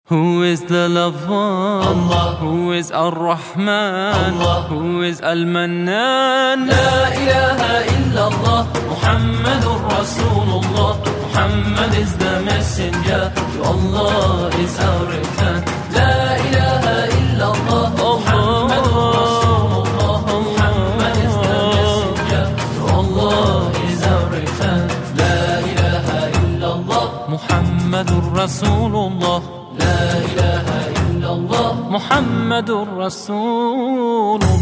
Who is the loved one? Allah. Who is Ar-Rahman? Allah. Who is Al-Mannan? La ilaha illallah, Muhammadur Rasulullah. Muhammad is the messenger, to Allah is our return. La ilaha illallah, Muhammadur Rasulullah. Muhammad is the messenger, to Allah is our return. La ilaha illallah, Muhammadur Rasulullah. La ilaha illallah, Muhammadur Rasulullah.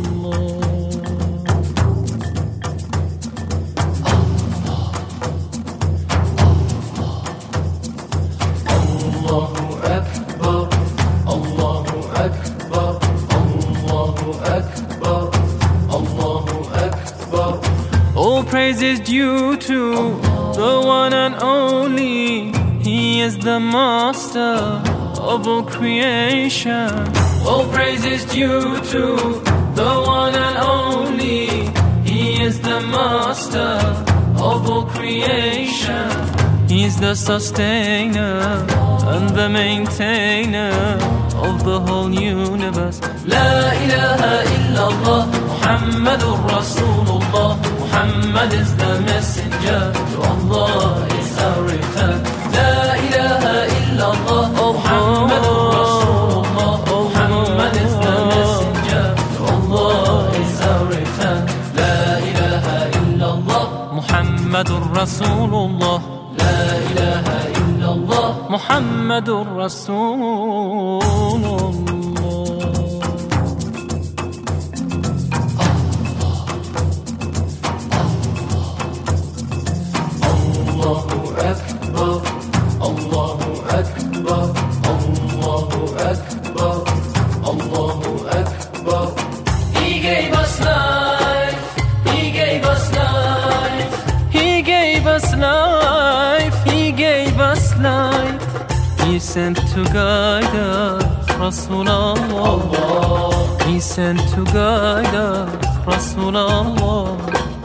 Allahu Akbar, Allahu Akbar, Allahu Akbar, Allahu Akbar. All praise is due to the one and only. He is the master of all creation. All praise is due to the one and only. He is the master of all creation. He's the sustainer and the maintainer of the whole universe. La ilaha illallah, Muhammadur Rasulullah. Muhammad is the messenger, to Allah is our return. La ilaha illallah, Muhammadur Rasulullah. Muhammad is the messenger, to Allah is our return. La ilaha illallah, Muhammadur Rasulullah. La ilaha illallah, Muhammadur Rasulullah. Allahu Akbar, Allahu Akbar, Allahu Akbar, Allahu Akbar. He gave us life, He gave us life. He gave us life, He gave us light. He sent to guide us, Rasulallah. He sent to guide us, Rasulallah.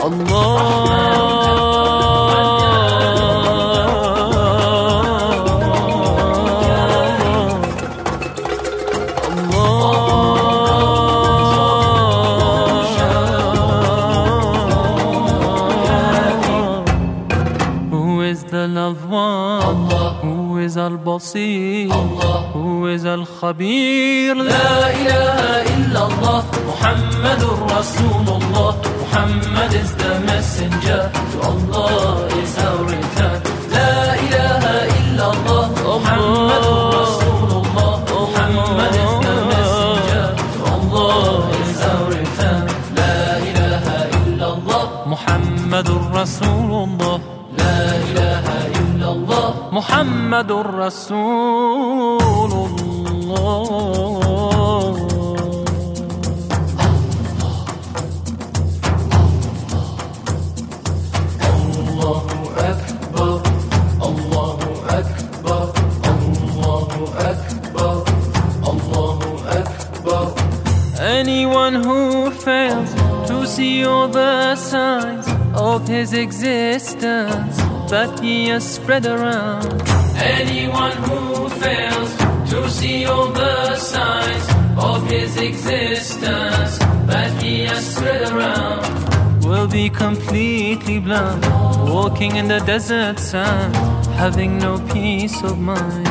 Who is the loved one? Allah. Who is Al-Basir? Allah. Who is Al-Khabir? La ilaha illallah, Muhammadur Rasulullah. Muhammad is the messenger, to Allah is our return. La ilaha illallah, Muhammadur Rasulullah. Muhammad is the messenger, to Allah is our return. La ilaha illallah, Muhammadur Rasulullah. La ilaha illallah, Muhammadur Rasulullah. Allahu Akbar, Allahu Akbar, Allahu Akbar, Allahu Akbar. Anyone who fails to see all the signs of his existence that he has spread around, Anyone who fails to see all the signs of his existence that he has spread around will be completely blind, walking in the desert sand, having no peace of mind.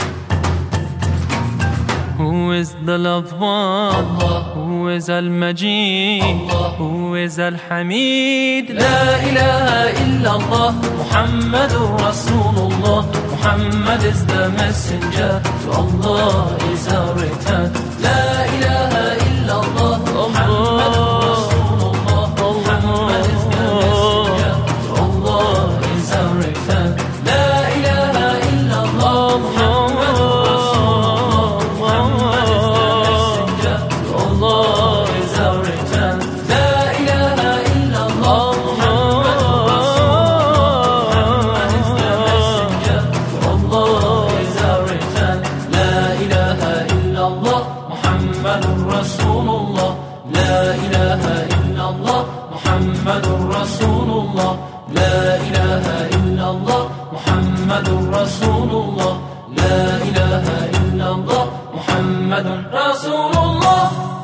Who is the loved one? Allah. Who is Al-Majid? Allah. Who is Al-Hamid? La ilaha illallah, Muhammadur Rasulullah. Muhammad is the messenger, to Allah is our return. La ilaha illallah, Muhammadur Rasulullah. Muhammad is the messenger, to Allah is our return. La ilaha illallah, Muhammadur Rasulullah. Muhammad is the messenger, to Allah is our return. La ilaha illallah, Muhammadur Rasulullah. Muhammad is the messenger, to Allah is our return. La ilaha illallah, Muhammadur محمد رسول الله.